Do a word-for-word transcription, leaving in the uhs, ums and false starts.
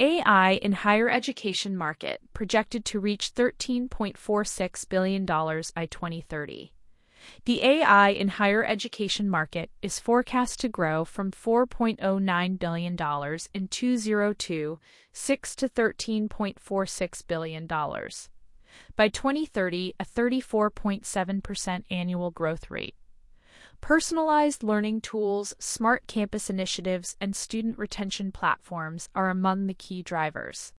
A I in higher education market projected to reach thirteen point four six billion dollars by twenty thirty. The A I in higher education market is forecast to grow from four point zero nine billion dollars in two thousand twenty-six to thirteen point four six billion dollars by twenty thirty, a thirty-four point seven percent annual growth rate. Personalized learning tools, smart campus initiatives, and student retention platforms are among the key drivers.